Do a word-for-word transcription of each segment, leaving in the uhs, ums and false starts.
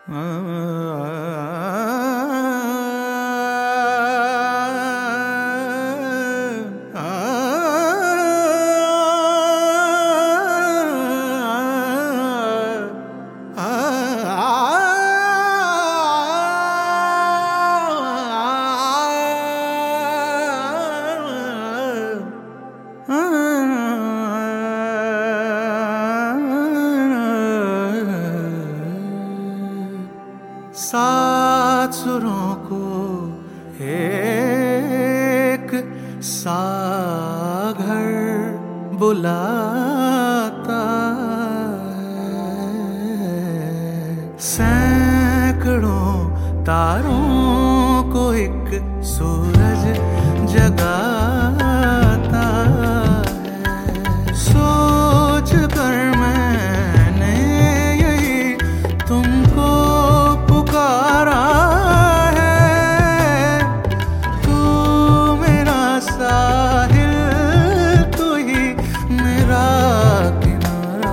सात सुरों को एक सागर बुलाता है, सैकड़ों तारों को एक सूरज जगाता है। सोच कर मैंने यही तुमको पुकारा है, तू मेरा साहिल, तू ही मेरा किनारा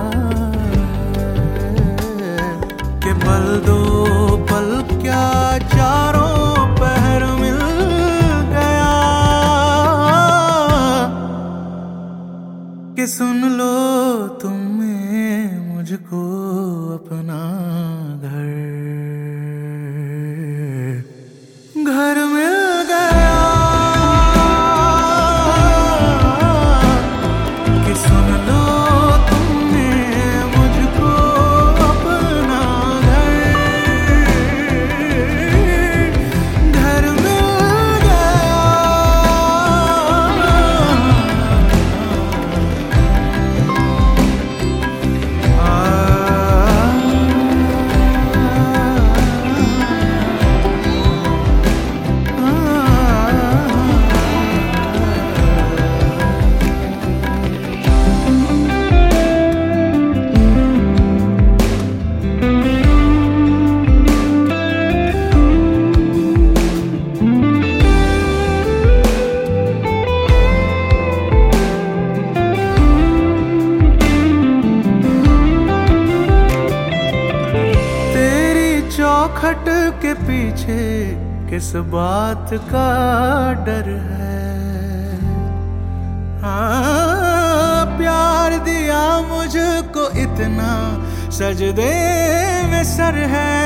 है। कि पल दो पल क्या चारों पहर मिल गया, कि सुन लो तुम्हें मुझको अपना घर घर मिल गया। कि सुन लो तुमने मुझको अपना घर घर मिल गया। आ, चौखट के पीछे किस बात का डर है, हाँ प्यार दिया मुझको इतना सजदे में सर है।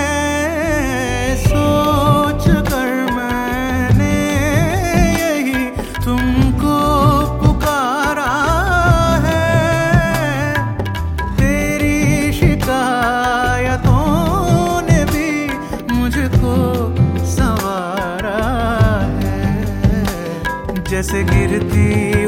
सोच कर मैंने यही तुमको पुकारा है, तेरी शिकायतों मुझको संवारा है। जैसे गिरती